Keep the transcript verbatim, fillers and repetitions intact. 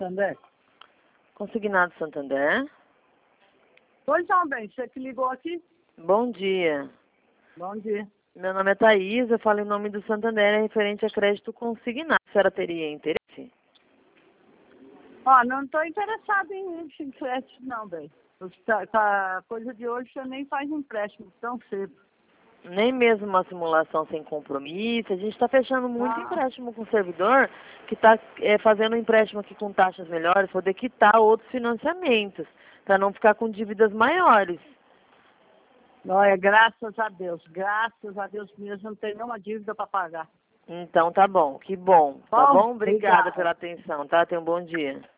Santander? Consignado Santander. Pois não, bem, você que ligou aqui? Bom dia. Bom dia. Meu nome é Thaís, eu falo em nome do Santander, é referente a crédito consignado. A senhora teria interesse? Ó, não estou interessado em em crédito não, bem. Tá, tá, coisa de hoje você nem faz empréstimo tão cedo. Nem mesmo uma simulação sem compromisso. A gente está fechando muito Ah. empréstimo com o servidor, que está é, fazendo empréstimo aqui com taxas melhores, poder quitar outros financiamentos, para não ficar com dívidas maiores. Olha, graças a Deus, graças a Deus mesmo, não tem nenhuma dívida para pagar. Então tá bom, que bom, tá Bom, bom? Obrigada obrigada. pela atenção, tá? Tenha um bom dia.